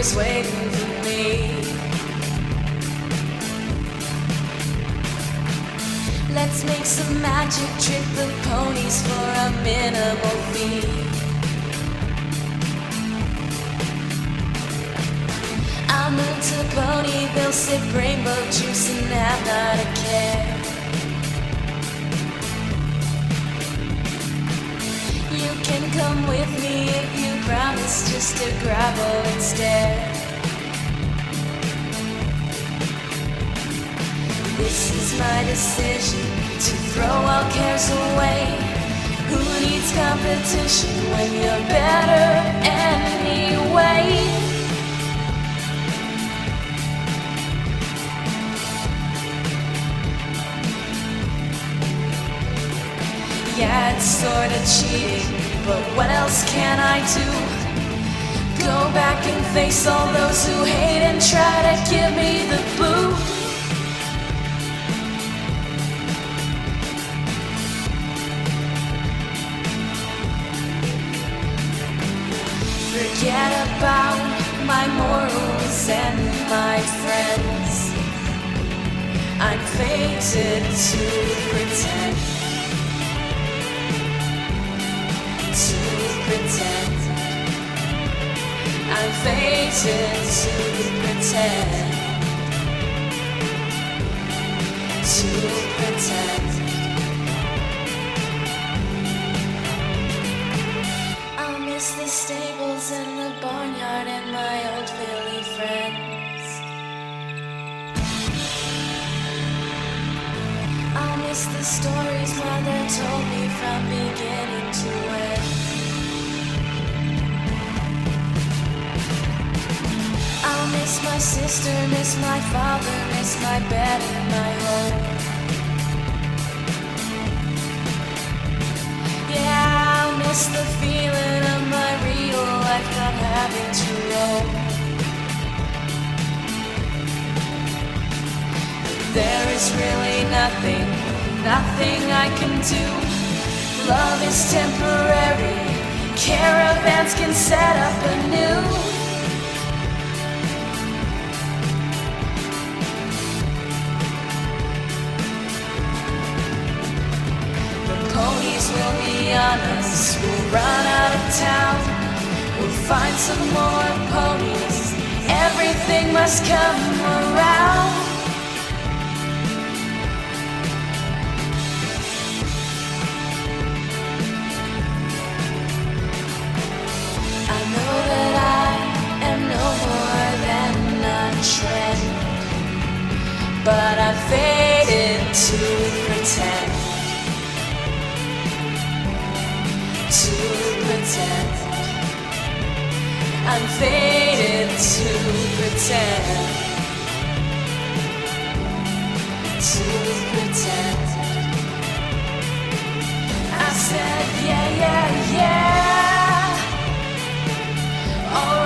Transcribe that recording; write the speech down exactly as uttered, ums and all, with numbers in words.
is waiting for me. Let's make some magic, trick the ponies for a minimal fee. I'll move to the pony, they'll sip rainbow juice and have not a care. You can come with me if you promise just to gravel and stare. This is my decision, to throw all cares away. Who needs competition when you're better anyway? Yeah, it's sorta cheating, but what else can I do? Go back and face all those who hate and try to give me the boot. Forget about my morals and my friends. I'm fated to pretend, to pretend. I'm fated to pretend, to pretend. I'll miss the stables and the barnyard and my old Philly friends. I'll miss the stories mother told me from beginning to end. I'll miss my sister, miss my father, miss my bed and my home. Yeah, I'll miss the feeling of my real life not having to roam. There is really nothing, nothing I can do. Love is temporary, caravans can set up anew. Ponies will be on us, we'll run out of town. We'll find some more ponies, everything must come around. I know that I am no more than a trend, but I'm fated to pretend, to pretend. I'm fated to pretend, to pretend. I said yeah, yeah, yeah. All right.